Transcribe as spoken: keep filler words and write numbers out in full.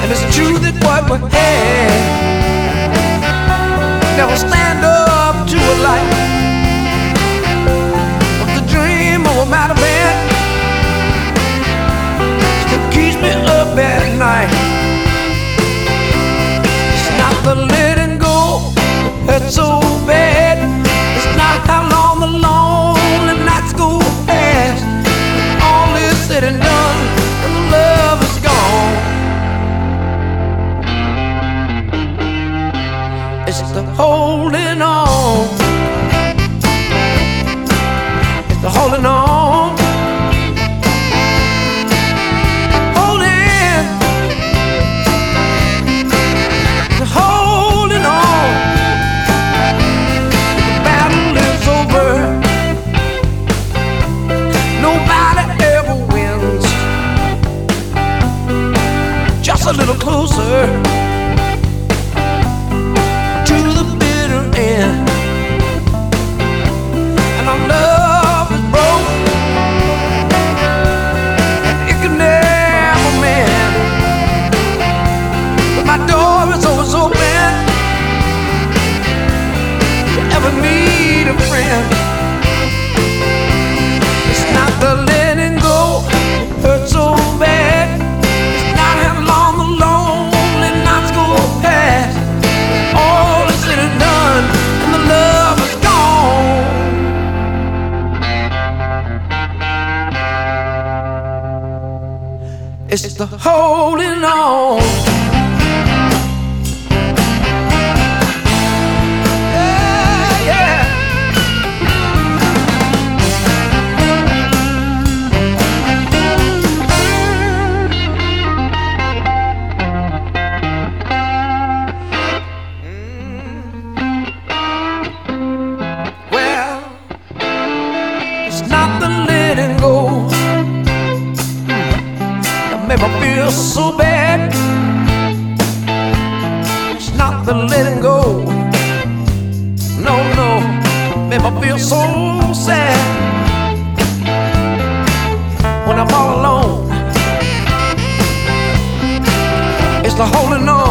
And it's true that what we had never stand up to a light. But the dream of a mighty man still keeps me up at night. It's not the letting go that's so bad. It's not how long the lonely nights go past. All is said and done and the love is gone. It's the holding on. It's the holding on. Holding. The holding on. The battle is over. Nobody ever wins. Just a little closer to the bitter end. And our love is broke, and it can never mend. But my door is always open if you ever need a friend. It's not the letting go hurt so bad. It's not how long the lonely nights go past. All is said and done and the love is gone. It's the holding on. Yeah, yeah. Well, it's not the letting go that made me feel so bad. It's not the letting go, no, no, made me feel so sad when I'm all alone. It's the holding on.